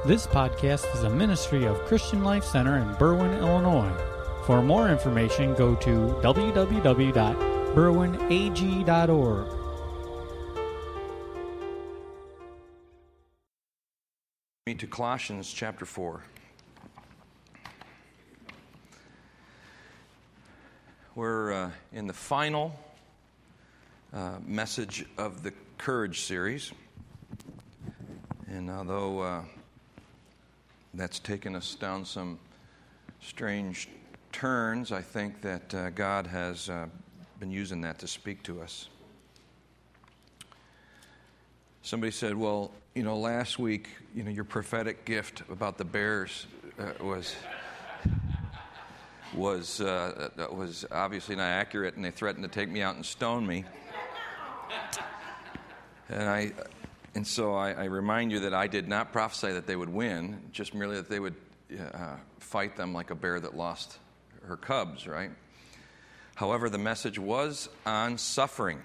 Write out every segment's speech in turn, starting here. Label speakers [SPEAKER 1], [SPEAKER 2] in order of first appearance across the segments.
[SPEAKER 1] This podcast is a ministry of Christian Life Center in Berwyn, Illinois. For more information, go to www.berwynag.org.
[SPEAKER 2] To Colossians chapter 4. We're in the final message of the Courage series. And although that's taken us down some strange turns, I think that God has been using that to speak to us. Somebody said, well, last week, your prophetic gift about the Bears was obviously not accurate, and they threatened to take me out and stone me. And so I remind you that I did not prophesy that they would win, just merely that they would fight them like a bear that lost her cubs, right? However, the message was on suffering.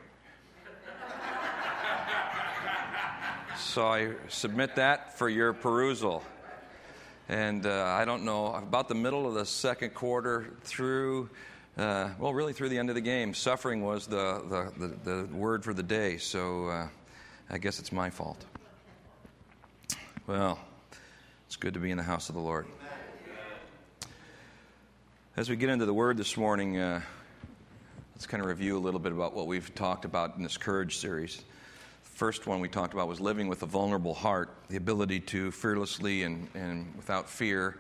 [SPEAKER 2] So I submit that for your perusal. And I don't know, about the middle of the second quarter through, really through the end of the game, suffering was the word for the day. So I guess it's my fault. Well, it's good to be in the house of the Lord. As we get into the Word this morning, let's kind of review a little bit about what we've talked about in this Courage series. First one we talked about was living with a vulnerable heart, the ability to fearlessly and without fear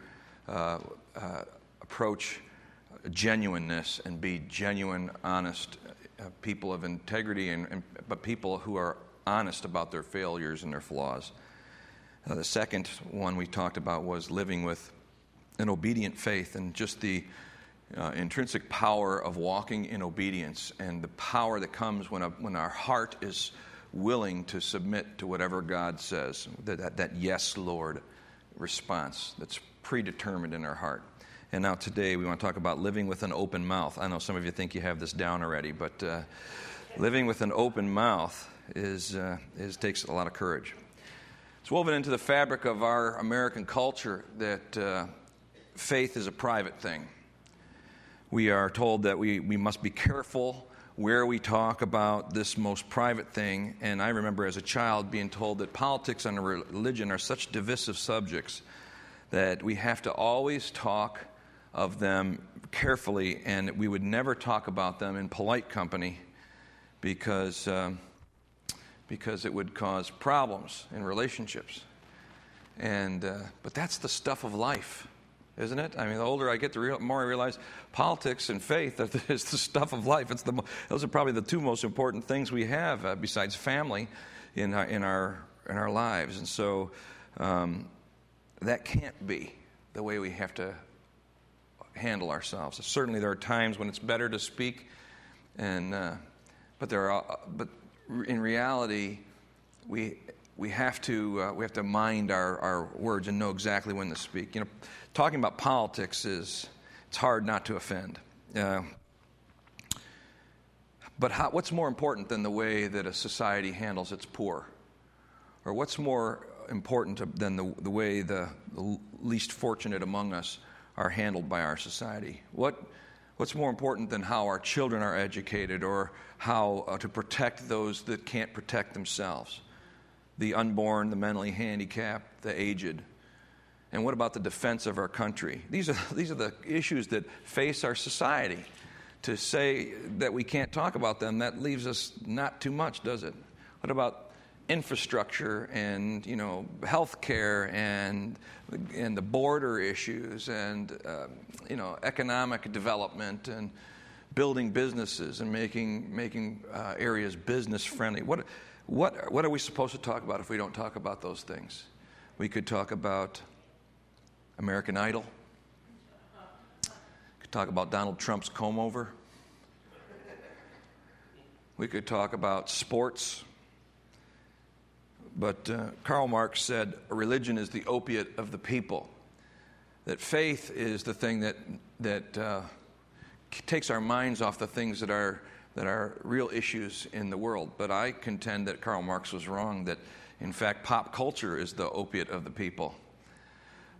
[SPEAKER 2] approach genuineness and be genuine, honest people of integrity, but people who are honest about their failures and their flaws. The second one we talked about was living with an obedient faith and just the intrinsic power of walking in obedience and the power that comes when our heart is willing to submit to whatever God says, that yes, Lord response that's predetermined in our heart. And now today we want to talk about living with an open mouth. I know some of you think you have this down already, but living with an open mouth takes a lot of courage. It's woven into the fabric of our American culture that faith is a private thing. We are told that we must be careful where we talk about this most private thing. And I remember as a child being told that politics and religion are such divisive subjects that we have to always talk of them carefully, and we would never talk about them in polite company because it would cause problems in relationships. But that's the stuff of life, isn't it? I mean, the older I get, the more I realize politics and faith is the stuff of life. Those are probably the two most important things we have besides family in our lives. And so that can't be the way we have to handle ourselves. Certainly, there are times when it's better to speak, but in reality, we have to mind our words and know exactly when to speak. Talking about politics it's hard not to offend. But what's more important than the way that a society handles its poor? Or what's more important than the way the least fortunate among us are handled by our society? What's more important than how our children are educated or how to protect those that can't protect themselves? The unborn, the mentally handicapped, the aged. And what about the defense of our country? These are the issues that face our society. To say that we can't talk about them, that leaves us not too much, does it? What about infrastructure and health care and the border issues and economic development and building businesses and making areas business friendly? What are we supposed to talk about if we don't talk about those things? We could talk about American Idol. We could talk about Donald Trump's comb-over. We could talk about sports. But Karl Marx said, religion is the opiate of the people. That faith is the thing that takes our minds off the things that are real issues in the world. But I contend that Karl Marx was wrong, that in fact pop culture is the opiate of the people.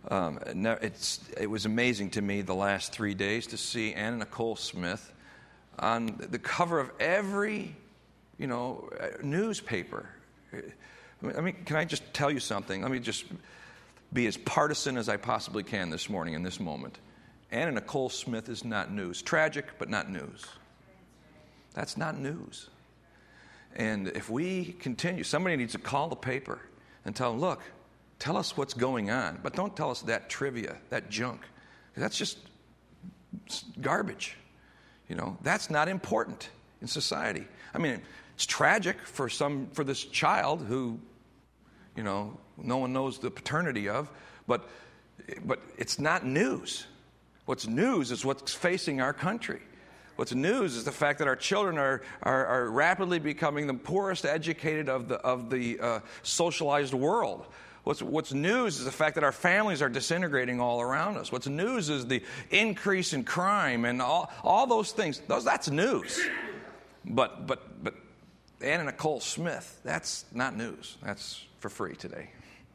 [SPEAKER 2] It was amazing to me the last 3 days to see Anna Nicole Smith on the cover of every, newspaper. I mean, can I just tell you something? Let me just be as partisan as I possibly can this morning in this moment. Anna Nicole Smith is not news. Tragic, but not news. That's not news. And if we continue, somebody needs to call the paper and tell them, look, tell us what's going on, but don't tell us that trivia, that junk. That's just garbage. That's not important in society. I mean, it's tragic for this child who, no one knows the paternity of, but it's not news. What's news is what's facing our country. What's news is the fact that our children are rapidly becoming the poorest educated of the socialized world. What's news is the fact that our families are disintegrating all around us. What's news is the increase in crime and all those things. That's news. But Anna Nicole Smith, that's not news. That's for free today.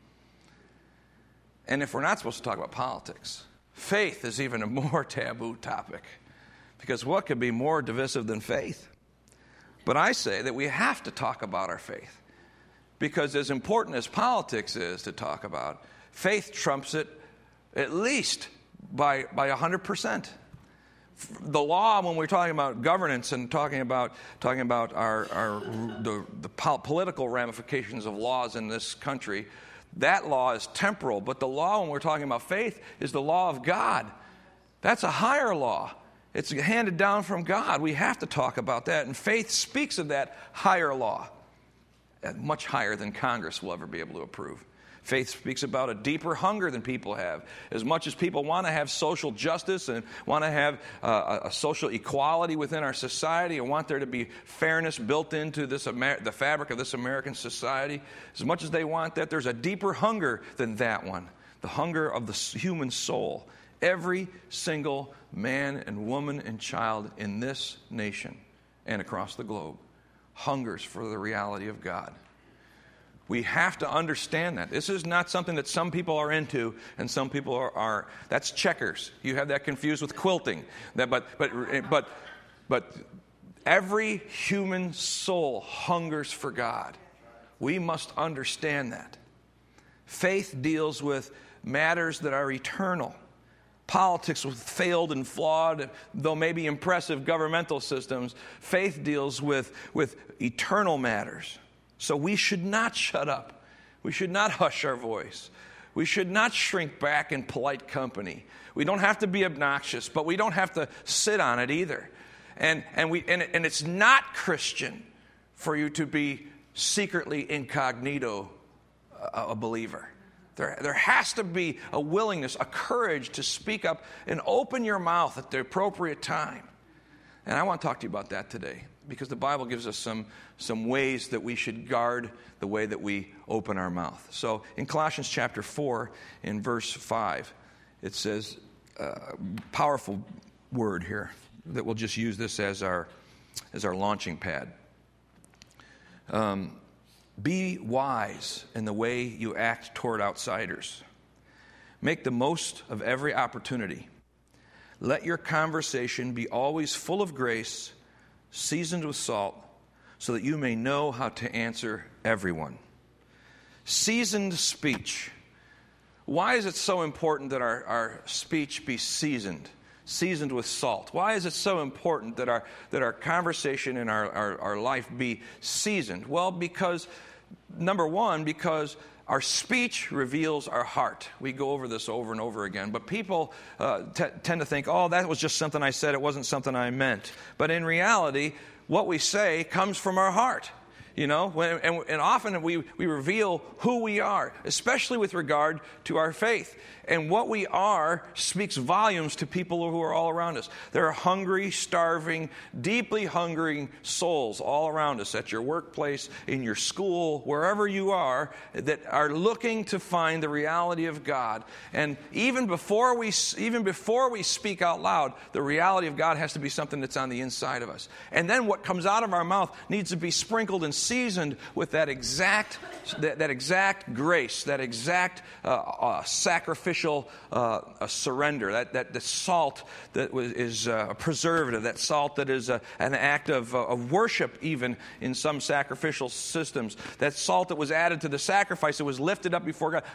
[SPEAKER 2] And if we're not supposed to talk about politics, faith is even a more taboo topic. Because what could be more divisive than faith? But I say that we have to talk about our faith. Because as important as politics is to talk about, faith trumps it at least by 100%. The law, when we're talking about governance and talking about the political ramifications of laws in this country, that law is temporal. But the law, when we're talking about faith, is the law of God. That's a higher law. It's handed down from God. We have to talk about that. And faith speaks of that higher law, much higher than Congress will ever be able to approve. Faith speaks about a deeper hunger than people have. As much as people want to have social justice and want to have a social equality within our society and want there to be fairness built into the fabric of this American society, as much as they want that, there's a deeper hunger than that one, the hunger of the human soul. Every single man and woman and child in this nation and across the globe hungers for the reality of God. We have to understand that. This is not something that some people are into and some people are. That's checkers. You have that confused with quilting. But every human soul hungers for God. We must understand that. Faith deals with matters that are eternal. Politics with failed and flawed, though maybe impressive governmental systems. Faith deals with eternal matters. So we should not shut up. We should not hush our voice. We should not shrink back in polite company. We don't have to be obnoxious, but we don't have to sit on it either. And it's not Christian for you to be secretly incognito a believer. There has to be a willingness, a courage to speak up and open your mouth at the appropriate time. And I want to talk to you about that today, because the Bible gives us some ways that we should guard the way that we open our mouth. So in Colossians chapter 4, in verse 5, it says, powerful word here, that we'll just use this as our launching pad. Be wise in the way you act toward outsiders. Make the most of every opportunity. Let your conversation be always full of grace, seasoned with salt, so that you may know how to answer everyone. Seasoned speech. Why is it so important that our speech be seasoned with salt? Why is it so important that our conversation and our life be seasoned? Well, because, number one, because our speech reveals our heart. We go over this over and over again. But people tend to think, oh, that was just something I said. It wasn't something I meant. But in reality, what we say comes from our heart. And often we reveal who we are, especially with regard to our faith. And what we are speaks volumes to people who are all around us. There are hungry, starving, deeply hungering souls all around us, at your workplace, in your school, wherever you are, that are looking to find the reality of God. And even before we speak out loud, the reality of God has to be something that's on the inside of us. And then what comes out of our mouth needs to be sprinkled and seasoned with that exact grace, that exact sacrificial surrender, that the salt that is a preservative, that salt that is an act of worship even in some sacrificial systems, that salt that was added to the sacrifice, that was lifted up before God.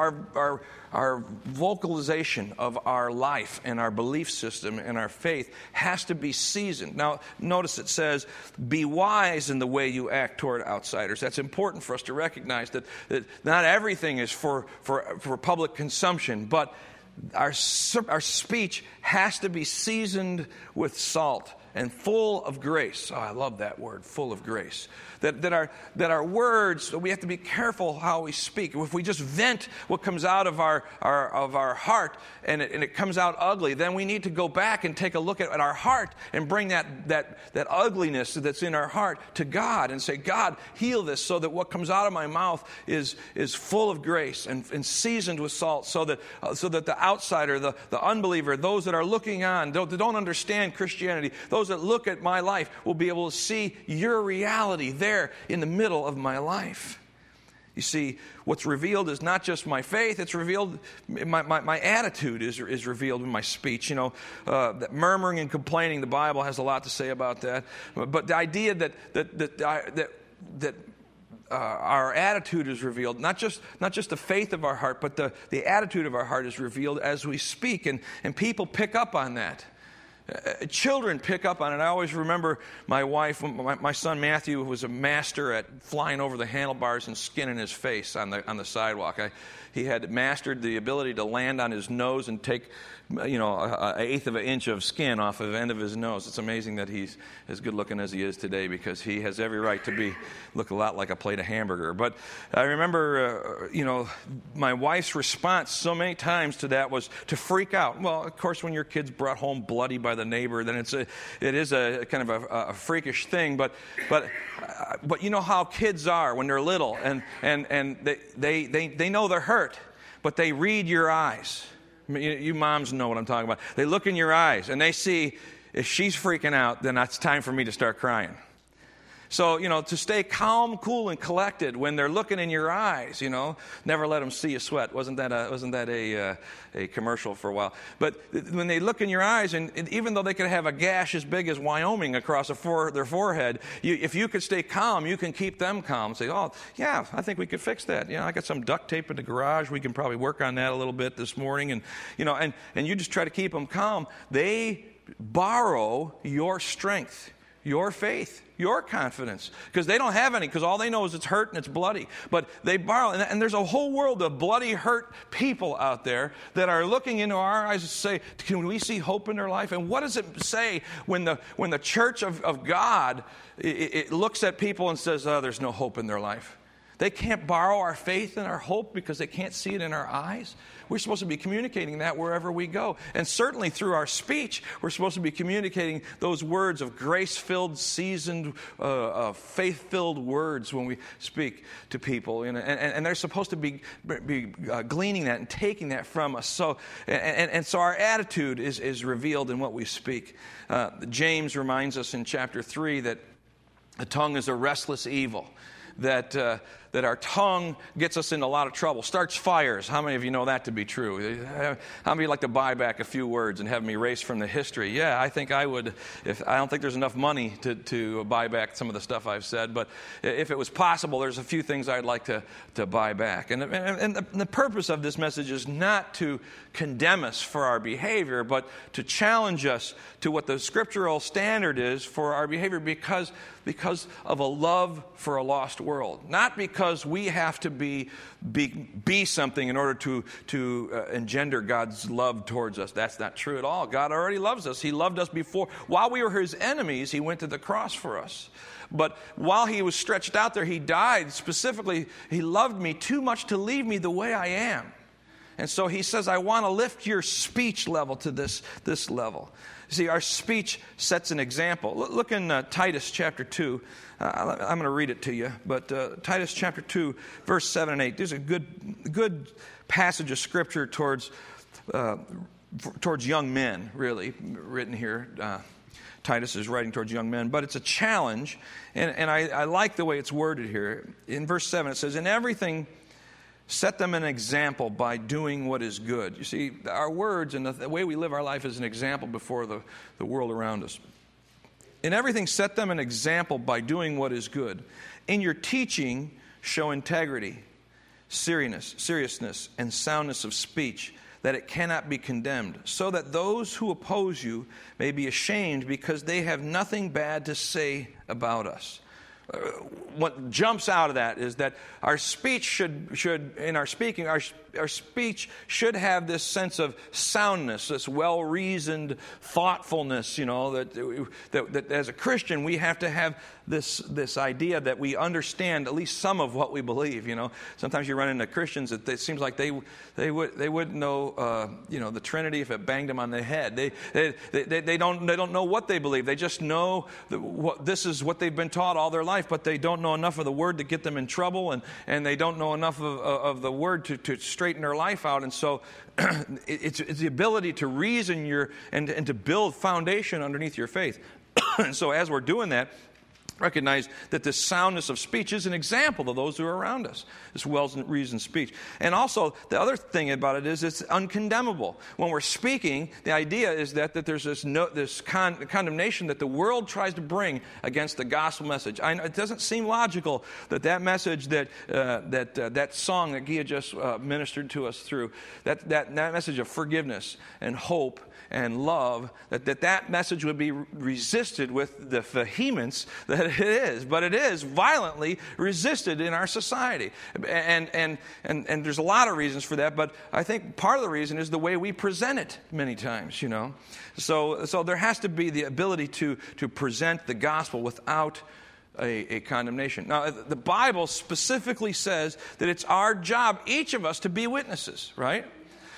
[SPEAKER 2] Our vocalization of our life and our belief system and our faith has to be seasoned. Now, notice it says, be wise in the way you act toward outsiders. That's important for us to recognize that not everything is for public consumption, but our speech has to be seasoned with salt and full of grace. Oh, I love that word, full of grace. That our words, we have to be careful how we speak. If we just vent what comes out of our heart and it comes out ugly, then we need to go back and take a look at our heart and bring that ugliness that's in our heart to God and say, God, heal this so that what comes out of my mouth is full of grace and seasoned with salt, so that the outsider, the unbeliever, those that are looking on, that don't understand Christianity, those that look at my life will be able to see your reality there in the middle of my life. You see, what's revealed is not just my faith, it's revealed, my attitude is revealed in my speech. You know, that murmuring and complaining, the Bible has a lot to say about that. But the idea that our attitude is revealed, not just the faith of our heart, but the attitude of our heart is revealed as we speak, and people pick up on that. Children pick up on it. I always remember my wife, my son Matthew was a master at flying over the handlebars and skinning his face on the sidewalk. He had mastered the ability to land on his nose and take, an eighth of an inch of skin off of the end of his nose. It's amazing that he's as good looking as he is today, because he has every right to look a lot like a plate of hamburger. But I remember, my wife's response so many times to that was to freak out. Well, of course, when your kid's brought home bloody by the neighbor, then it is a kind of a freakish thing. But you know how kids are when they're little, and they know they're hurt, but they read your eyes. You moms know what I'm talking about. They look in your eyes and they see, if she's freaking out, then it's time for me to start crying. So, to stay calm, cool, and collected when they're looking in your eyes, never let them see you sweat. Wasn't that a commercial for a while? But when they look in your eyes, and even though they could have a gash as big as Wyoming across their forehead, if you could stay calm, you can keep them calm. Say, oh, yeah, I think we could fix that. I got some duct tape in the garage. We can probably work on that a little bit this morning. And, and you just try to keep them calm. They borrow your strength, your faith, your confidence, because they don't have any, because all they know is it's hurt and it's bloody. But they borrow, and there's a whole world of bloody, hurt people out there that are looking into our eyes and say, can we see hope in their life? And what does it say when the church of God it looks at people and says, oh, there's no hope in their life? They can't borrow our faith and our hope because they can't see it in our eyes. We're supposed to be communicating that wherever we go. And certainly through our speech, we're supposed to be communicating those words of grace-filled, seasoned, faith-filled words when we speak to people. And they're supposed to be gleaning that and taking that from us. So our attitude is revealed in what we speak. James reminds us in chapter 3 that the tongue is a restless evil. That our tongue gets us in a lot of trouble, starts fires. How many of you know that to be true? How many of you like to buy back a few words and have them erased from the history? Yeah, I think I would. I don't think there's enough money to buy back some of the stuff I've said, but if it was possible, there's a few things I'd like to buy back. And the purpose of this message is not to condemn us for our behavior, but to challenge us to what the scriptural standard is for our behavior, because of a love for a lost world. Not because we have to be something in order to engender God's love towards us. That's not true at all. God already loves us. He loved us before. While we were his enemies, he went to the cross for us. But while he was stretched out there, he died. Specifically, he loved me too much to leave me the way I am. And so he says, I want to lift your speech level to this level. See, our speech sets an example. Look in Titus chapter 2. I'm going to read it to you. But Titus chapter 2, verse 7 and 8. There's a good passage of Scripture towards young men, really, written here. Titus is writing towards young men, but it's a challenge, and I like the way it's worded here. In verse 7, it says, "In everything, set them an example by doing what is good." You see, our words and the way we live our life is an example before the world around us. "In everything, set them an example by doing what is good. In your teaching, show integrity, seriousness, and soundness of speech, that it cannot be condemned, so that those who oppose you may be ashamed because they have nothing bad to say about us." What jumps out of that is that our speech should in our speaking, our speech should have this sense of soundness, this well-reasoned thoughtfulness, that as a Christian we have to have this idea that we understand at least some of what we believe. Sometimes you run into Christians that it seems like they wouldn't know the Trinity if it banged them on the head. They don't know what they believe. They just know this is what they've been taught all their life, but they don't know enough of the Word to get them in trouble, and they don't know enough of the Word to straighten their life out. And so it's the ability to reason and to build foundation underneath your faith. And so as we're doing that, recognize that this soundness of speech is an example to those who are around us, this well-reasoned speech. And also, the other thing about it is it's uncondemnable. When we're speaking, the idea is that there's this condemnation that the world tries to bring against the gospel message. It doesn't seem logical that message, that song that Gia just ministered to us through, that message of forgiveness and hope and love, that message would be resisted with the vehemence that it is. But it is violently resisted in our society. And there's a lot of reasons for that, but I think part of the reason is the way we present it many times, So there has to be the ability to present the gospel without a condemnation. Now, the Bible specifically says that it's our job, each of us, to be witnesses, right?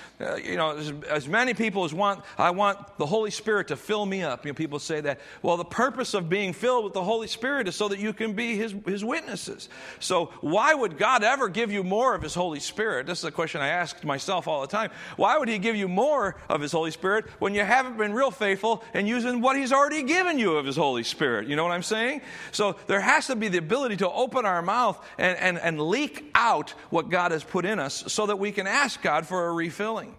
[SPEAKER 2] As many people as I want the Holy Spirit to fill me up. People say that. Well, the purpose of being filled with the Holy Spirit is so that you can be His witnesses. So why would God ever give you more of His Holy Spirit? This is a question I ask myself all the time. Why would He give you more of His Holy Spirit when you haven't been real faithful in using what He's already given you of His Holy Spirit? You know what I'm saying? So there has to be the ability to open our mouth and leak out what God has put in us so that we can ask God for a refilling.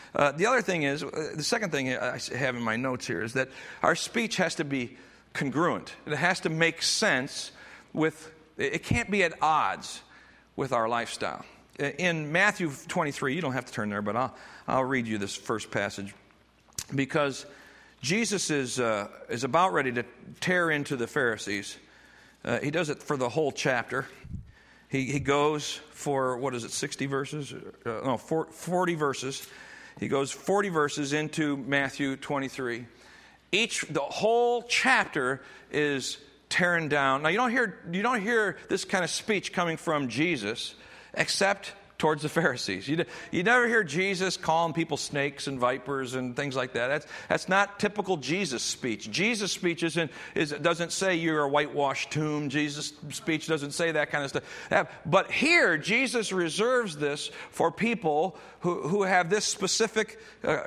[SPEAKER 2] The second thing I have in my notes here is that our speech has to be congruent. It has to make sense it can't be at odds with our lifestyle. In Matthew 23, you don't have to turn there, but I'll read you this first passage, because Jesus is about ready to tear into the Pharisees. He does it for the whole chapter. He goes for, 60 verses? 40 verses. He goes 40 verses into Matthew 23. The whole chapter is tearing down. Now, you don't hear this kind of speech coming from Jesus except towards the Pharisees. You never hear Jesus calling people snakes and vipers and things like that. That's not typical Jesus speech. Jesus speech doesn't say you're a whitewashed tomb. Jesus speech doesn't say that kind of stuff. But here, Jesus reserves this for people who have this specific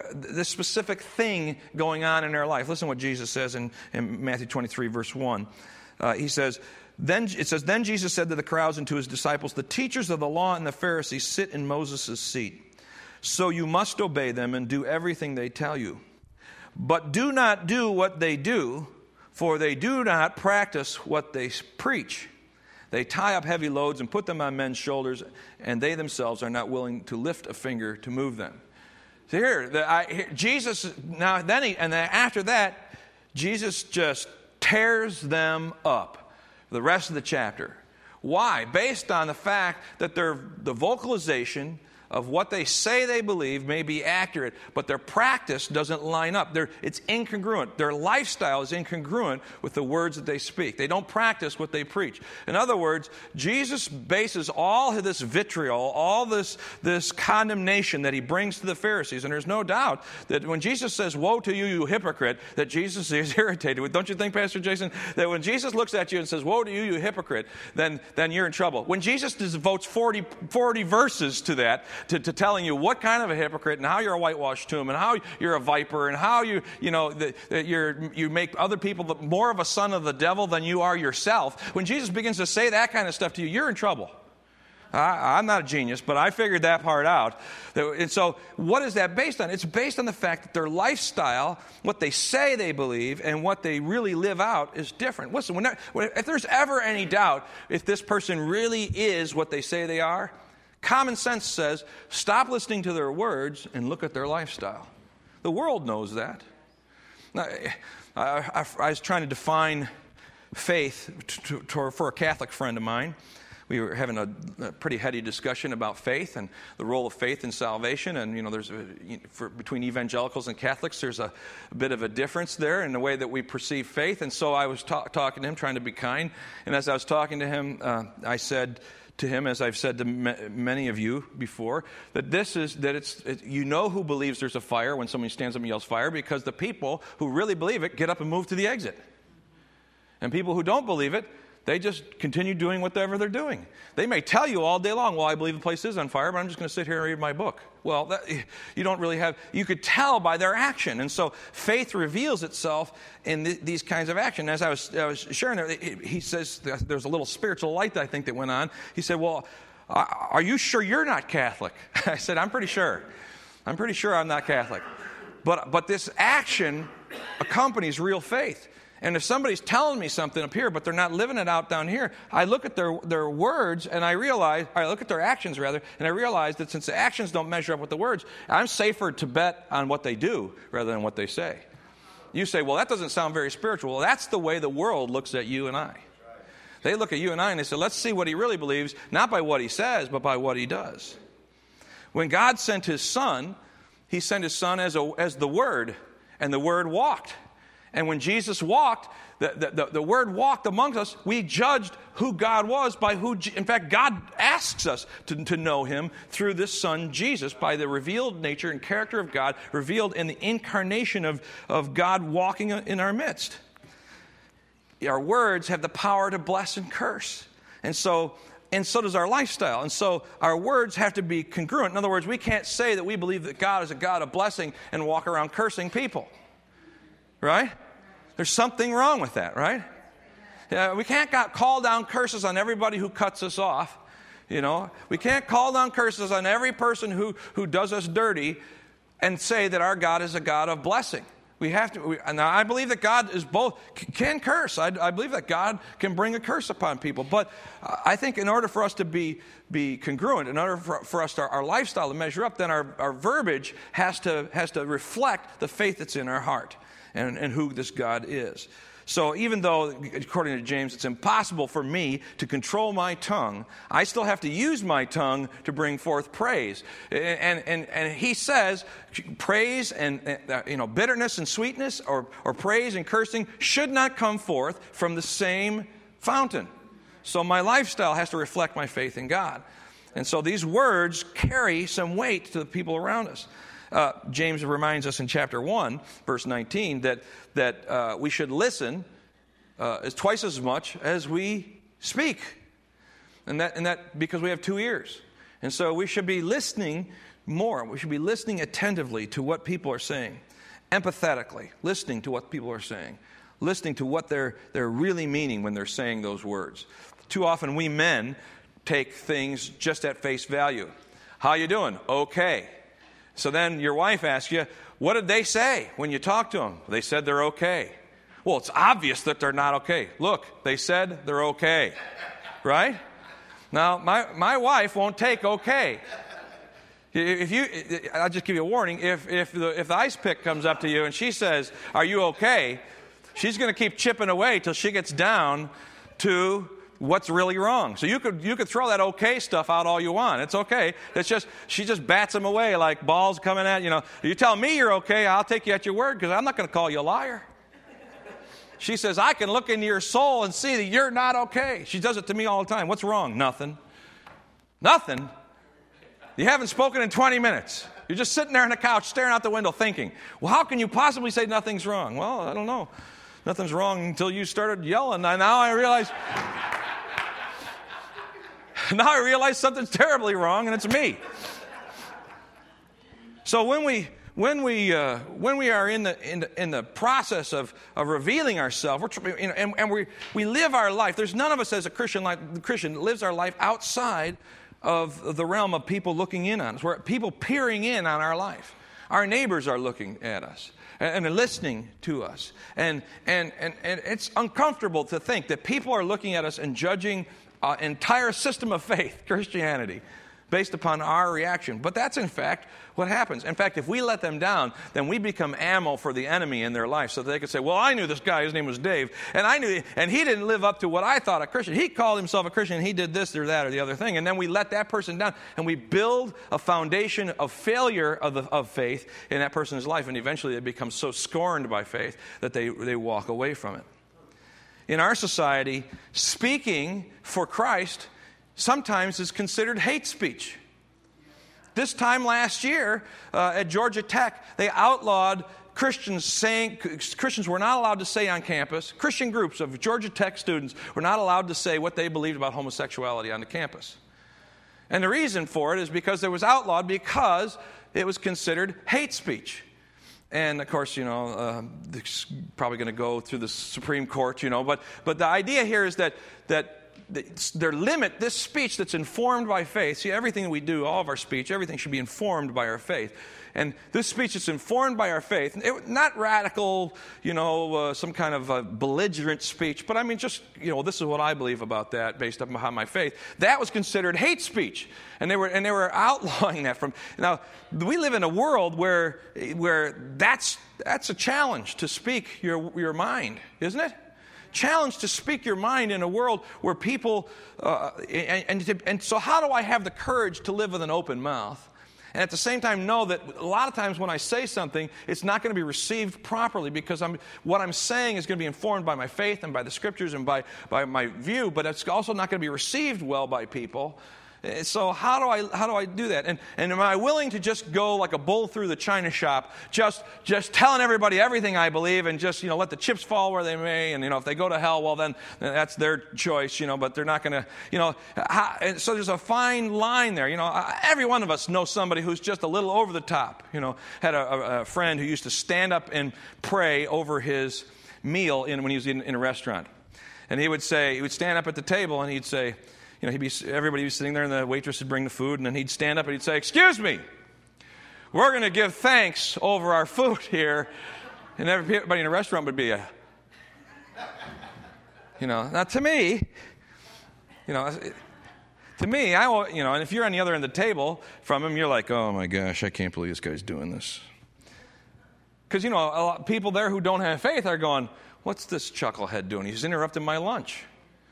[SPEAKER 2] thing going on in their life. Listen to what Jesus says in Matthew 23, verse 1. He says, Then Jesus said to the crowds and to His disciples, "The teachers of the law and the Pharisees sit in Moses' seat. So you must obey them and do everything they tell you. But do not do what they do, for they do not practice what they preach. They tie up heavy loads and put them on men's shoulders, and they themselves are not willing to lift a finger to move them." So after that, Jesus just tears them up. The rest of the chapter. Why? Based on the fact that the vocalization of what they say they believe may be accurate, but their practice doesn't line up. It's incongruent. Their lifestyle is incongruent with the words that they speak. They don't practice what they preach. In other words, Jesus bases all of this vitriol, all this condemnation that He brings to the Pharisees. And there's no doubt that when Jesus says, "Woe to you, you hypocrite," that Jesus is irritated with. Don't you think, Pastor Jason, that when Jesus looks at you and says, "Woe to you, you hypocrite," then you're in trouble. When Jesus devotes 40 verses to that, to telling you what kind of a hypocrite and how you're a whitewashed tomb and how you're a viper and how you make other people more of a son of the devil than you are yourself. When Jesus begins to say that kind of stuff to you, you're in trouble. I'm not a genius, but I figured that part out. And so what is that based on? It's based on the fact that their lifestyle, what they say they believe, and what they really live out is different. Listen, if there's ever any doubt if this person really is what they say they are, common sense says stop listening to their words and look at their lifestyle. The world knows that. Now, I was trying to define faith for a Catholic friend of mine. We were having a pretty heady discussion about faith and the role of faith in salvation. And, between evangelicals and Catholics, there's a bit of a difference there in the way that we perceive faith. And so I was talking to him, trying to be kind. And as I was talking to him, I said to him, as I've said to many of you before, that you know who believes there's a fire when somebody stands up and yells fire, because the people who really believe it get up and move to the exit. And people who don't believe it, they just continue doing whatever they're doing. They may tell you all day long, well, I believe the place is on fire, but I'm just going to sit here and read my book. Well, you could tell by their action. And so faith reveals itself in these kinds of action. As I was sharing, he says, there's a little spiritual light that I think that went on. He said, well, are you sure you're not Catholic? I said, I'm pretty sure. I'm pretty sure I'm not Catholic. But this action accompanies real faith. And if somebody's telling me something up here, but they're not living it out down here, I look at their words and I look at their actions rather, and I realize that since the actions don't measure up with the words, I'm safer to bet on what they do rather than what they say. You say, well, that doesn't sound very spiritual. Well, that's the way the world looks at you and I. They look at you and I and they say, let's see what he really believes, not by what he says, but by what he does. When God sent his Son, he sent his Son as the Word, and the Word walked. And when Jesus walked, the Word walked amongst us, we judged who God was by in fact, God asks us to know him through this Son, Jesus, by the revealed nature and character of God, revealed in the incarnation of God walking in our midst. Our words have the power to bless and curse. And so does our lifestyle. And so our words have to be congruent. In other words, we can't say that we believe that God is a God of blessing and walk around cursing people. Right? There's something wrong with that, right? We can't call down curses on everybody who cuts us off. We can't call down curses on every person who does us dirty and say that our God is a God of blessing. We have to. Now, I believe that God is both can curse. I believe that God can bring a curse upon people. But I think in order for us to be congruent, in order for us our lifestyle to measure up, then our verbiage has to reflect the faith that's in our heart. And who this God is. So even though, according to James, it's impossible for me to control my tongue, I still have to use my tongue to bring forth praise. And he says praise and bitterness and sweetness or praise and cursing should not come forth from the same fountain. So my lifestyle has to reflect my faith in God. And so these words carry some weight to the people around us. James reminds us in chapter 1, verse 19, that we should listen as twice as much as we speak. And that because we have 2 ears. And so we should be listening more. We should be listening attentively to what people are saying. Empathetically, listening to what people are saying. Listening to what they're really meaning when they're saying those words. Too often we men take things just at face value. How you doing? Okay. So then your wife asks you, what did they say when you talk to them? They said they're okay. Well, it's obvious that they're not okay. Look, they said they're okay. Right? Now, my wife won't take okay. I'll just give you a warning. If the ice pick comes up to you and she says, are you okay? She's going to keep chipping away till she gets down to what's really wrong. So you could throw that okay stuff out all you want. It's okay. It's just she just bats them away like balls coming at you. You tell me you're okay, I'll take you at your word because I'm not going to call you a liar. She says, I can look into your soul and see that you're not okay. She does it to me all the time. What's wrong? Nothing. Nothing? You haven't spoken in 20 minutes. You're just sitting there on the couch staring out the window thinking, well, how can you possibly say nothing's wrong? Well, I don't know. Nothing's wrong until you started yelling. Now I realize something's terribly wrong, and it's me. So when we are in the process of revealing ourselves, we live our life. There's none of us as a Christian that lives our life outside of the realm of people looking in on us. We're people peering in on our life. Our neighbors are looking at us and are listening to us, and it's uncomfortable to think that people are looking at us and judging an entire system of faith, Christianity, based upon our reaction. But that's, in fact, what happens. In fact, if we let them down, then we become ammo for the enemy in their life, so that they could say, well, I knew this guy, his name was Dave, and he didn't live up to what I thought a Christian. He called himself a Christian, and he did this or that or the other thing. And then we let that person down, and we build a foundation of failure of faith in that person's life, and eventually they become so scorned by faith that they walk away from it. In our society, speaking for Christ sometimes is considered hate speech. This time last year at Georgia Tech, they outlawed Christians were not allowed to say on campus, Christian groups of Georgia Tech students were not allowed to say what they believed about homosexuality on the campus. And the reason for it is because it was outlawed because it was considered hate speech. And, of course, it's probably going to go through the Supreme Court, but the idea here is that they limit this speech that's informed by faith. See, everything that we do, all of our speech, everything should be informed by our faith. And this speech is informed by our faith. Not radical, some kind of belligerent speech, but I mean just, this is what I believe about that based upon my faith. That was considered hate speech. And they were outlawing that from. Now, we live in a world where that's a challenge to speak your mind, isn't it? Challenge to speak your mind in a world where people, and so how do I have the courage to live with an open mouth? And at the same time know that a lot of times when I say something, it's not going to be received properly because what I'm saying is going to be informed by my faith and by the Scriptures and by my view, but it's also not going to be received well by people. So how do I do that? And am I willing to just go like a bull through the china shop, just telling everybody everything I believe and just let the chips fall where they may, and if they go to hell, well then that's their choice, but they're not going to, and so there's a fine line there. Every one of us knows somebody who's just a little over the top. Had a friend who used to stand up and pray over his meal when he was in a restaurant, and he would stand up at the table and he'd say. Everybody was sitting there, and the waitress would bring the food, and then he'd stand up and he'd say, "Excuse me, we're going to give thanks over our food here," and everybody in the restaurant would be Now to me, and if you're on the other end of the table from him, you're like, "Oh my gosh, I can't believe this guy's doing this," because a lot of people there who don't have faith are going, "What's this chucklehead doing? He's interrupting my lunch,"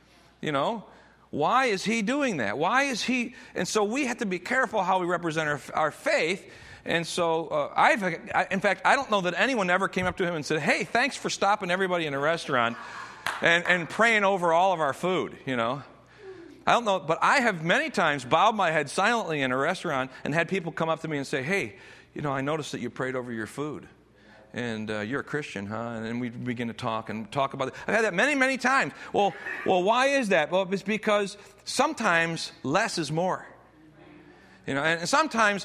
[SPEAKER 2] Why is he doing that? Why is he? And so we have to be careful how we represent our faith. And so in fact, I don't know that anyone ever came up to him and said, "Hey, thanks for stopping everybody in a restaurant and praying over all of our food." I don't know, but I have many times bowed my head silently in a restaurant and had people come up to me and say, "Hey, I noticed that you prayed over your food. And you're a Christian, huh?" And then we begin to talk about it. I've had that many, many times. Well, why is that? Well, it's because sometimes less is more. And sometimes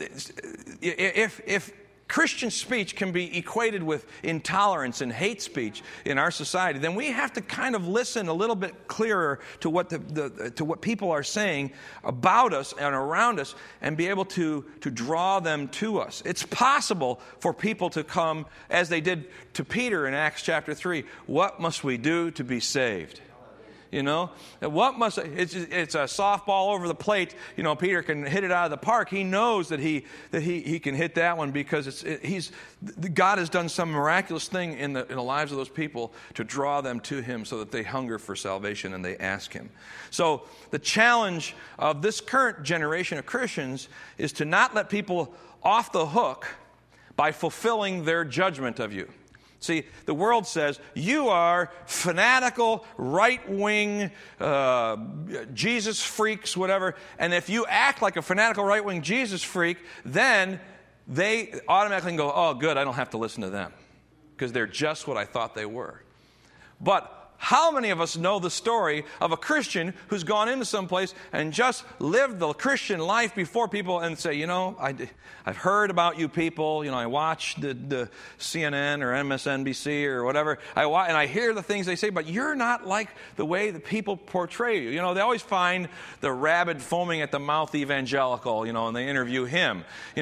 [SPEAKER 2] if Christian speech can be equated with intolerance and hate speech in our society, then we have to kind of listen a little bit clearer to what to what people are saying about us and around us, and be able to draw them to us. It's possible for people to come, as they did to Peter in Acts chapter 3. What must we do to be saved? It's a softball over the plate. Peter can hit it out of the park. He knows that he can hit that one because God has done some miraculous thing in the lives of those people to draw them to him so that they hunger for salvation and they ask him. So the challenge of this current generation of Christians is to not let people off the hook by fulfilling their judgment of you. See, the world says, you are fanatical, right-wing, Jesus freaks, whatever. And if you act like a fanatical, right-wing Jesus freak, then they automatically go, "Oh, good, I don't have to listen to them, because they're just what I thought they were." But How many of us know the story of a Christian who's gone into some place and just lived the Christian life before people and say, I've heard about you people. I watch the CNN or MSNBC or whatever. And I hear the things they say, but you're not like the way the people portray you. They always find the rabid, foaming at the mouth evangelical, and they interview him.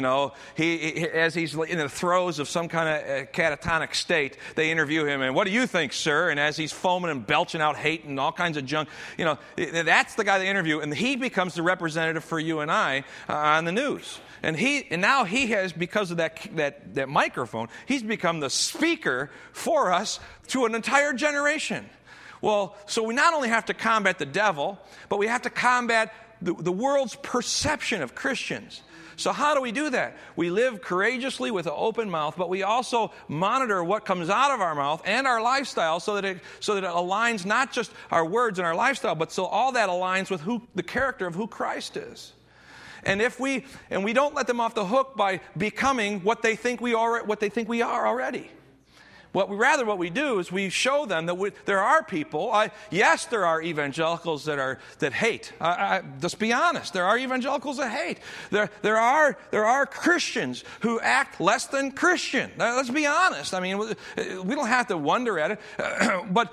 [SPEAKER 2] He as he's in the throes of some kind of catatonic state, they interview him. And what do you think, sir? And as he's foaming and belching out hate and all kinds of junk, that's the guy they interview, and he becomes the representative for you and I on the news. And now he has, because of that microphone, he's become the speaker for us to an entire generation. Well, so we not only have to combat the devil, but we have to combat the world's perception of Christians. So how do we do that? We live courageously with an open mouth, but we also monitor what comes out of our mouth and our lifestyle so that it aligns not just our words and our lifestyle, but so all that aligns with the character of who Christ is. And we don't let them off the hook by becoming what they think we are already. What we do is we show them that there are people. Yes, there are evangelicals that hate. Let's be honest. There are evangelicals that hate. There are Christians who act less than Christian. Let's be honest. I mean, we don't have to wonder at it. But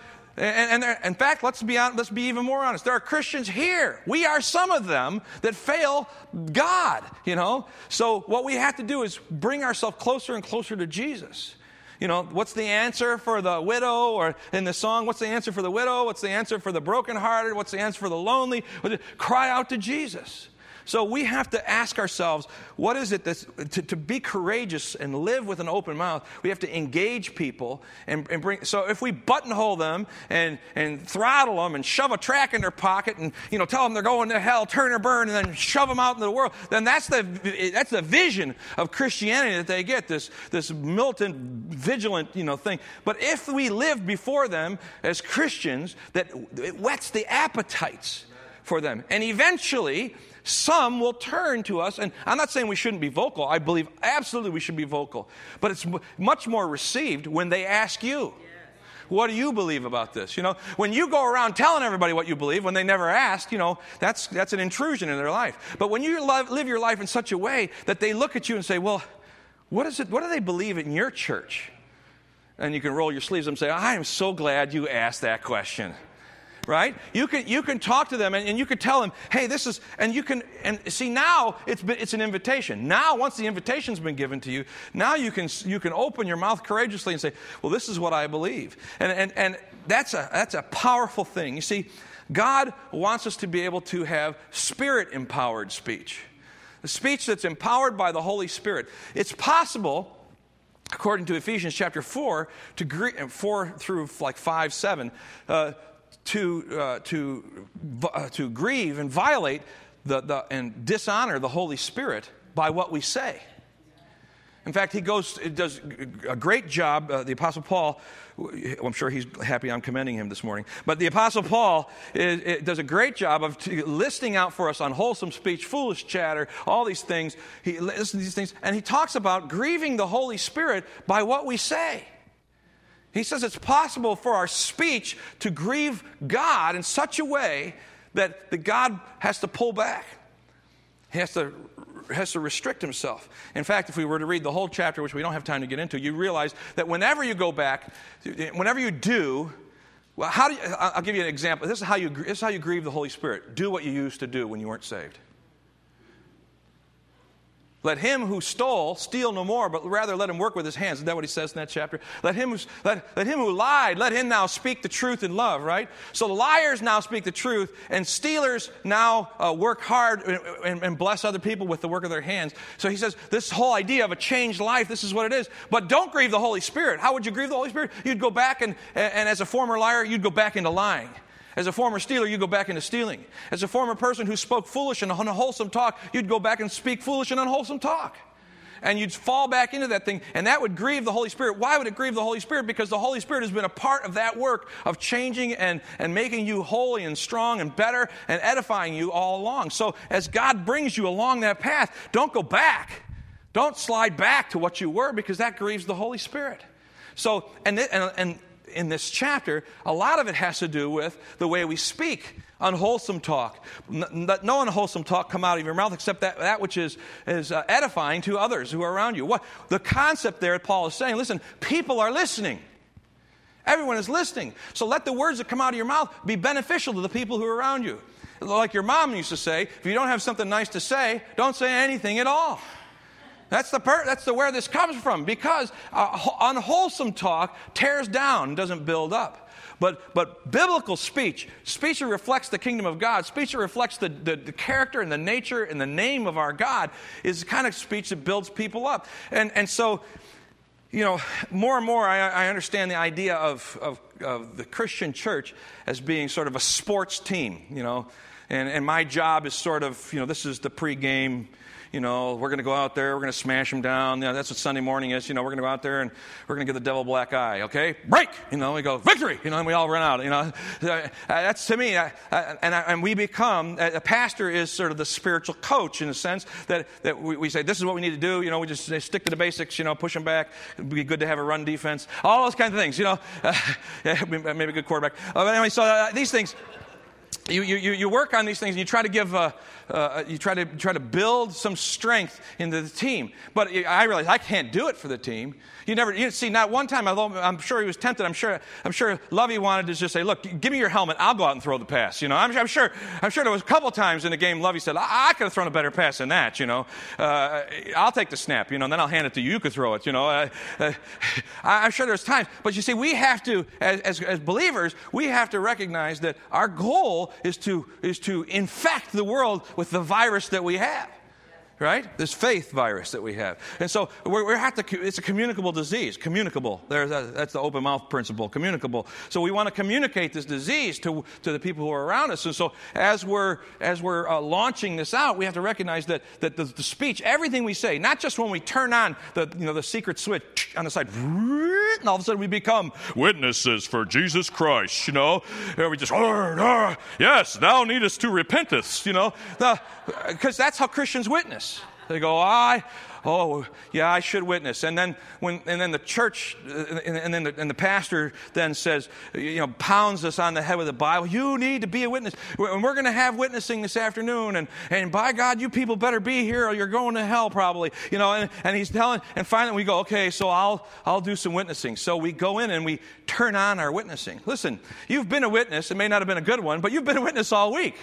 [SPEAKER 2] in fact, let's be even more honest. There are Christians here. We are some of them that fail God. So what we have to do is bring ourselves closer and closer to Jesus. What's the answer for the widow? Or in the song, what's the answer for the widow? What's the answer for the brokenhearted? What's the answer for the lonely? Cry out to Jesus. So we have to ask ourselves, what is it to be courageous and live with an open mouth? We have to engage people and bring. So if we buttonhole them and throttle them and shove a track in their pocket and tell them they're going to hell, turn or burn, and then shove them out into the world, then that's the vision of Christianity that they get. This militant, vigilant thing. But if we live before them as Christians, that it whets the appetites for them, and eventually some will turn to us. And I'm not saying we shouldn't be vocal. I believe absolutely we should be vocal. But it's much more received when they ask you, what do you believe about this? When you go around telling everybody what you believe, when they never ask, that's an intrusion in their life. But when you live your life in such a way that they look at you and say, well, what do they believe in your church? And you can roll your sleeves up and say, I am so glad you asked that question. Right? You can talk to them and you can tell them, hey, this is, and see now it's an invitation. Now once the invitation's been given to you, now you can open your mouth courageously and say, well, this is what I believe. And that's a powerful thing. You see, God wants us to be able to have Spirit-empowered speech. A speech that's empowered by the Holy Spirit. It's possible, according to Ephesians chapter 4, 4 through like 5, 7, to grieve and violate and dishonor the Holy Spirit by what we say. In fact, does a great job. The Apostle Paul, I'm sure he's happy I'm commending him this morning, but the Apostle Paul does a great job of listing out for us unwholesome speech, foolish chatter, all these things. He lists these things, and he talks about grieving the Holy Spirit by what we say. He says it's possible for our speech to grieve God in such a way that God has to pull back. He has to restrict himself. In fact, if we were to read the whole chapter, which we don't have time to get into, you realize that whenever you go back, whenever you do, well, I'll give you an example. This is how you grieve the Holy Spirit. Do what you used to do when you weren't saved. Let him who stole steal no more, but rather let him work with his hands. Isn't that what he says in that chapter? Let him who lied, let him now speak the truth in love, right? So the liars now speak the truth, and stealers now work hard and bless other people with the work of their hands. So he says this whole idea of a changed life, this is what it is. But don't grieve the Holy Spirit. How would you grieve the Holy Spirit? You'd go back and as a former liar, you'd go back into lying. As a former stealer, you go back into stealing. As a former person who spoke foolish and unwholesome talk, you'd go back and speak foolish and unwholesome talk. And you'd fall back into that thing, and that would grieve the Holy Spirit. Why would it grieve the Holy Spirit? Because the Holy Spirit has been a part of that work of changing and making you holy and strong and better and edifying you all along. So as God brings you along that path, don't go back. Don't slide back to what you were, because that grieves the Holy Spirit. So, and in this chapter, a lot of it has to do with the way we speak. Unwholesome talk. No unwholesome talk come out of your mouth except that which is edifying to others who are around you. What the concept there, Paul is saying, listen, people are listening. Everyone is listening. So let the words that come out of your mouth be beneficial to the people who are around you. Like your mom used to say, if you don't have something nice to say, don't say anything at all. That's where this comes from, because unwholesome talk tears down and doesn't build up. But biblical speech that reflects the kingdom of God, speech that reflects the character and the nature and the name of our God, is the kind of speech that builds people up. And so, more and more I understand the idea of the Christian church as being sort of a sports team, and my job is sort of, this is the pregame. We're going to go out there, we're going to smash them down. That's what Sunday morning is. We're going to go out there and we're going to give the devil a black eye, okay? Break! We go, victory! And we all run out, That's to me, and we become, a pastor is sort of the spiritual coach in a sense that we say, this is what we need to do. We just stick to the basics, push them back. It'd be good to have a run defense. All those kinds of things, maybe a good quarterback. But anyway, so these things, you work on these things and you try to give you try to build some strength into the team. But I realize I can't do it for the team. You see, not one time, although I'm sure he was tempted, I'm sure Lovey wanted to just say, look, give me your helmet, I'll go out and throw the pass. I'm sure there was a couple times in the game Lovey said, I could have thrown a better pass than that, I'll take the snap, then I'll hand it to you, you could throw it, I'm sure there's times. But you see, we have to, as believers, we have to recognize that our goal is to infect the world with the virus that we have. Right? This faith virus that we have. And so it's a communicable disease. Communicable. That's the open mouth principle. Communicable. So we want to communicate this disease to the people who are around us. And so as we're launching this out, we have to recognize that the speech, everything we say, not just when we turn on the secret switch on the side, and all of a sudden we become witnesses for Jesus Christ, we just, yes, thou needest to repentest, because that's how Christians witness. They go, I should witness. And then the church, and then the pastor then says, pounds us on the head with the Bible. You need to be a witness. And we're going to have witnessing this afternoon. And by God, you people better be here or you're going to hell probably. And he's telling, and finally we go, okay, so I'll do some witnessing. So we go in and we turn on our witnessing. Listen, you've been a witness. It may not have been a good one, but you've been a witness all week.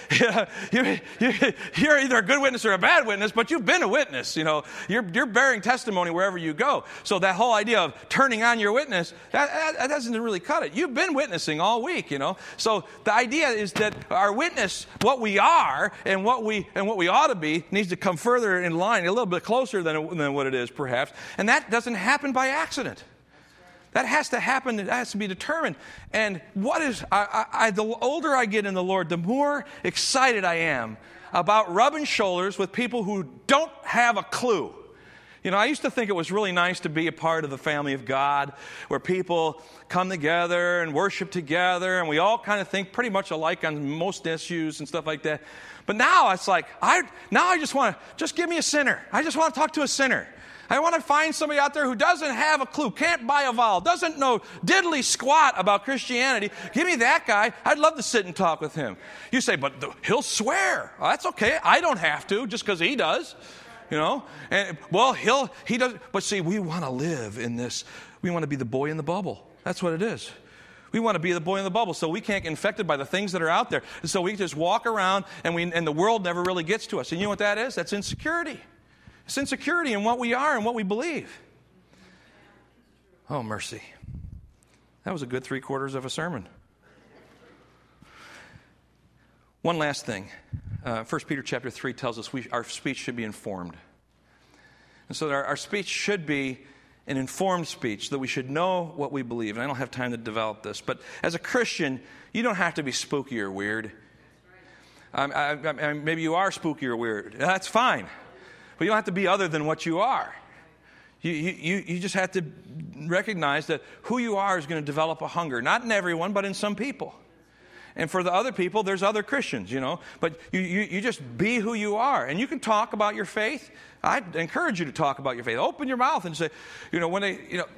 [SPEAKER 2] You're either a good witness or a bad witness, but you've been a witness, You're bearing testimony wherever you go. So that whole idea of turning on your witness, that doesn't really cut it. You've been witnessing all week, So the idea is that our witness, what we are and what we ought to be, needs to come further in line, a little bit closer than what it is, perhaps. And that doesn't happen by accident. That has to happen. That has to be determined. And the older I get in the Lord, the more excited I am about rubbing shoulders with people who don't have a clue. I used to think it was really nice to be a part of the family of God, where people come together and worship together, and we all kind of think pretty much alike on most issues and stuff like that. But now it's like, I just want to give me a sinner. I just want to talk to a sinner. I want to find somebody out there who doesn't have a clue, can't buy a vowel, doesn't know diddly squat about Christianity. Give me that guy. I'd love to sit and talk with him. You say, but he'll swear. Well, that's okay. I don't have to just because he does. And he does. But see, we want to live in this. We want to be the boy in the bubble. That's what it is. We want to be the boy in the bubble, so we can't get infected by the things that are out there. And so we just walk around, and the world never really gets to us. And you know what that is? That's insecurity. It's insecurity in what we are and what we believe. Oh, mercy. That was a good 3/4 of a sermon. One last thing. 1 Peter chapter 3 tells us our speech should be informed. And so our speech should be an informed speech, that we should know what we believe. And I don't have time to develop this. But as a Christian, you don't have to be spooky or weird. Maybe you are spooky or weird. That's fine. But you don't have to be other than what you are. You just have to recognize that who you are is going to develop a hunger. Not in everyone, but in some people. And for the other people, there's other Christians, But you just be who you are. And you can talk about your faith. I encourage you to talk about your faith. Open your mouth and say,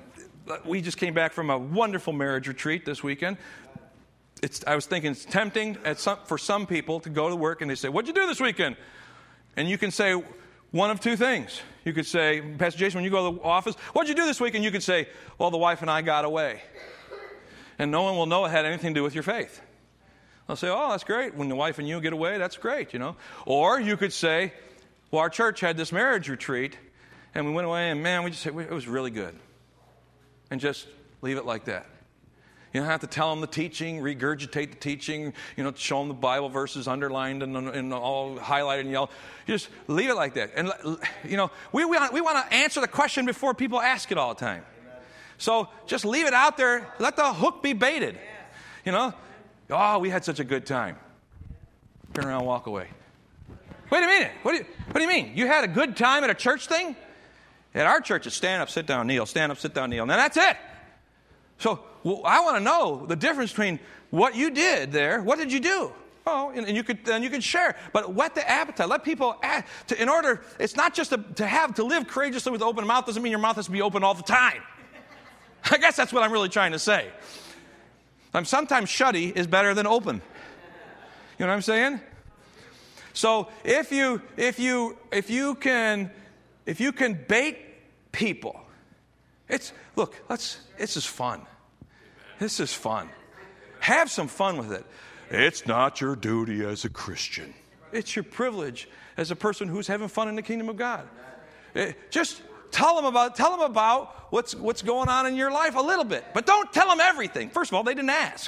[SPEAKER 2] we just came back from a wonderful marriage retreat this weekend. I was thinking it's tempting for some people to go to work and they say, "What'd you do this weekend?" And you can say one of two things. You could say, "Pastor Jason, when you go to the office, what'd you do this weekend?" You could say, "Well, the wife and I got away." And no one will know it had anything to do with your faith. They'll say, "Oh, that's great. When the wife and you get away, that's great, you know." Or you could say, "Well, our church had this marriage retreat, and we went away, and man, it was really good." And just leave it like that. You don't have to tell them the teaching, regurgitate the teaching, show them the Bible verses underlined and all highlighted in yellow. You just leave it like that. And, we want to answer the question before people ask it all the time. So just leave it out there. Let the hook be baited. "Oh, we had such a good time." Turn around and walk away. Wait a minute. What do you mean? You had a good time at a church thing? At our church, it's stand up, sit down, kneel, stand up, sit down, kneel. Now that's it. So I want to know the difference between what you did there. What did you do? Oh, and you could share. But whet the appetite. Let people it's not just to live courageously with open mouth doesn't mean your mouth has to be open all the time. I guess that's what I'm really trying to say. Sometimes shutty is better than open. You know what I'm saying? So if you can bait people, this is fun. This is fun. Have some fun with it. It's not your duty as a Christian. It's your privilege as a person who's having fun in the kingdom of God. Just tell them about what's going on in your life a little bit, but don't tell them everything. First of all, they didn't ask.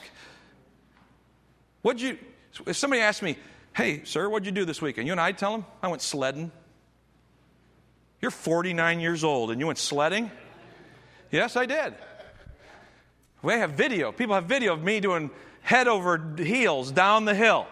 [SPEAKER 2] If somebody asked me, "Hey, sir, what'd you do this weekend?" I'd tell them, "I went sledding." You're 49 years old and you went sledding? Yes, I did. We have video. People have video of me doing head over heels down the hill.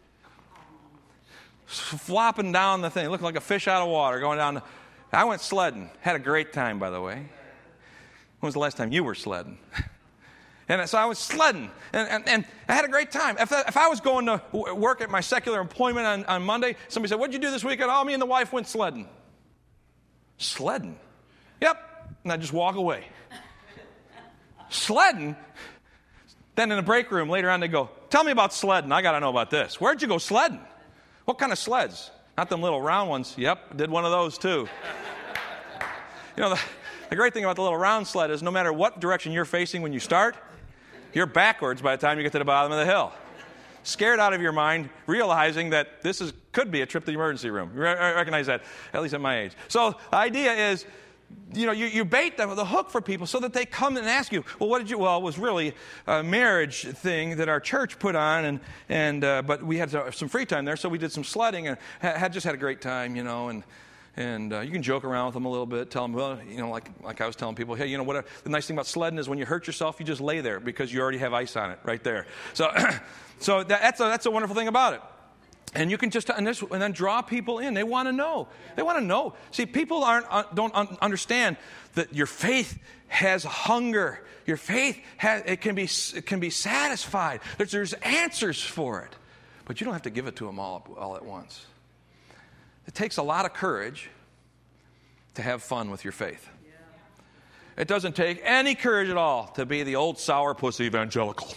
[SPEAKER 2] Flopping down the thing, looking like a fish out of water going down. I went sledding. Had a great time, by the way. When was the last time you were sledding? And so I was sledding, and I had a great time. If I was going to work at my secular employment on Monday, somebody said, "What'd you do this weekend?" "Oh, me and the wife went sledding." Sledding? Yep. And I just walk away. Sledding? Then in the break room later on they go, "Tell me about sledding. I got to know about this. Where'd you go sledding? What kind of sleds?" "Not them little round ones." "Yep, did one of those too." The great thing about the little round sled is no matter what direction you're facing when you start, you're backwards by the time you get to the bottom of the hill. Scared out of your mind, realizing that this could be a trip to the emergency room. You recognize that, at least at my age. So the idea is, you bait them with a hook for people so that they come and ask you, "Well, what did you?" "Well, it was really a marriage thing that our church put on, but we had some free time there, so we did some sledding and had a great time, And you can joke around with them a little bit, tell them, well, like I was telling people, "Hey, what the nice thing about sledding is when you hurt yourself, you just lay there because you already have ice on it right there." So that's a wonderful thing about it. And you can just and then draw people in. They want to know. They want to know. See, people don't understand that your faith has hunger. Your faith it can be satisfied. There's answers for it, but you don't have to give it to them all at once. It takes a lot of courage to have fun with your faith. It doesn't take any courage at all to be the old sourpuss evangelical.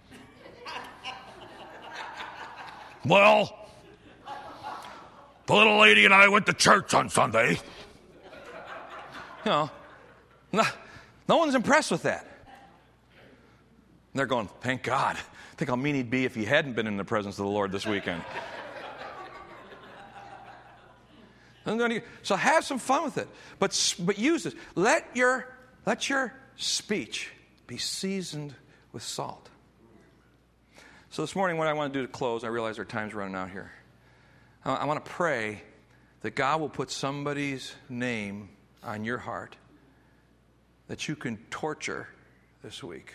[SPEAKER 2] "Well, the little lady and I went to church on Sunday." No one's impressed with that. And they're going, "Thank God. Think how mean he'd be if he hadn't been in the presence of the Lord this weekend." So have some fun with it, but use this. Let your speech be seasoned with salt. So this morning, what I want to do to close, I realize our time's running out here. I want to pray that God will put somebody's name on your heart that you can torture this week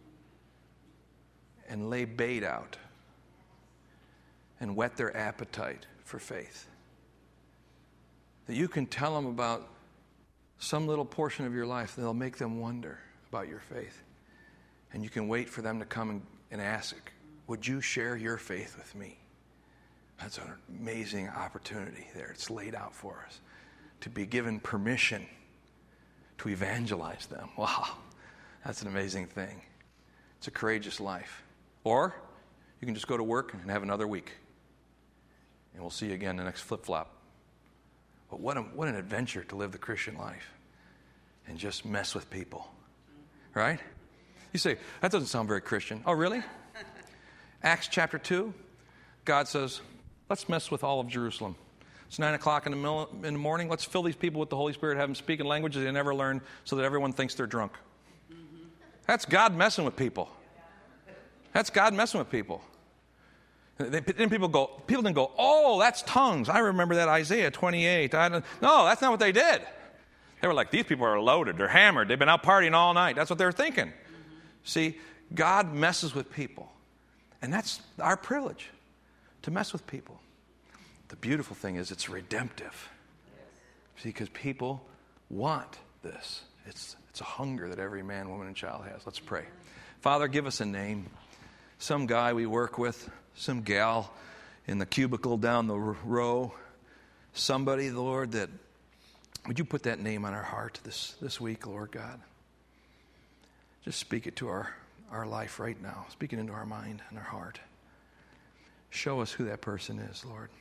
[SPEAKER 2] and lay bait out and whet their appetite for faith. That you can tell them about some little portion of your life that'll make them wonder about your faith. And you can wait for them to come and ask, "Would you share your faith with me?" That's an amazing opportunity there. It's laid out for us to be given permission to evangelize them. Wow. That's an amazing thing. It's a courageous life. Or you can just go to work and have another week. And we'll see you again the next flip-flop. But what an adventure to live the Christian life and just mess with people. Right? You say, that doesn't sound very Christian. Oh, really? Acts chapter 2, God says, let's mess with all of Jerusalem. It's 9 o'clock in the morning. Let's fill these people with the Holy Spirit, have them speak in languages they never learned so that everyone thinks they're drunk. That's God messing with people. That's God messing with people. Then people didn't go, oh, that's tongues. I remember that Isaiah 28. No, that's not what they did. They were like, these people are loaded. They're hammered. They've been out partying all night. That's what they were thinking. See, God messes with people. And that's our privilege, to mess with people. The beautiful thing is it's redemptive. See, because people want this. It's a hunger that every man, woman, and child has. Let's pray. Father, give us a name. Some guy we work with, some gal in the cubicle down the row, somebody, Lord, that would you put that name on our heart this week, Lord God? Just speak it to our life right now. Speak it into our mind and our heart. Show us who that person is, Lord.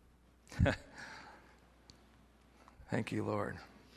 [SPEAKER 2] Thank you, Lord.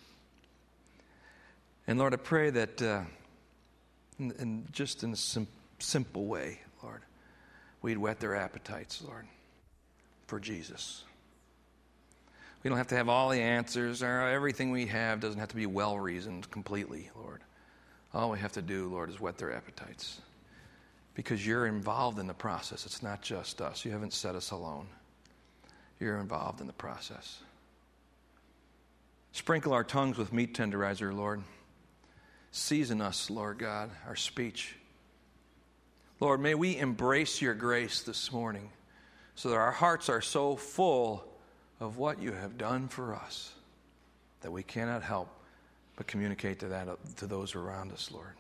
[SPEAKER 2] And Lord, I pray that in a simple way, Lord, we'd whet their appetites, Lord, for Jesus. We don't have to have all the answers, or everything we have doesn't have to be well-reasoned completely, Lord. All we have to do, Lord, is whet their appetites. Because you're involved in the process. It's not just us. You haven't set us alone. You're involved in the process. Sprinkle our tongues with meat tenderizer, Lord. Season us, Lord God, our speech. Lord, may we embrace your grace this morning so that our hearts are so full of what you have done for us that we cannot help but communicate to those around us, Lord.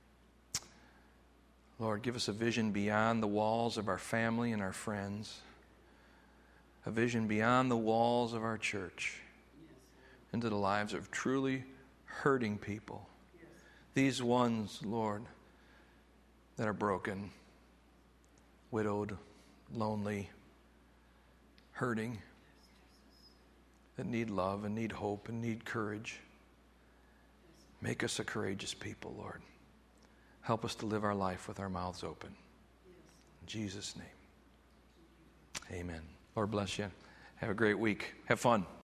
[SPEAKER 2] Lord, give us a vision beyond the walls of our family and our friends, a vision beyond the walls of our church, into the lives of truly hurting people. These ones, Lord, that are broken, widowed, lonely, hurting, that need love and need hope and need courage. Make us a courageous people, Lord. Help us to live our life with our mouths open. In Jesus' name, amen. Lord bless you. Have a great week. Have fun.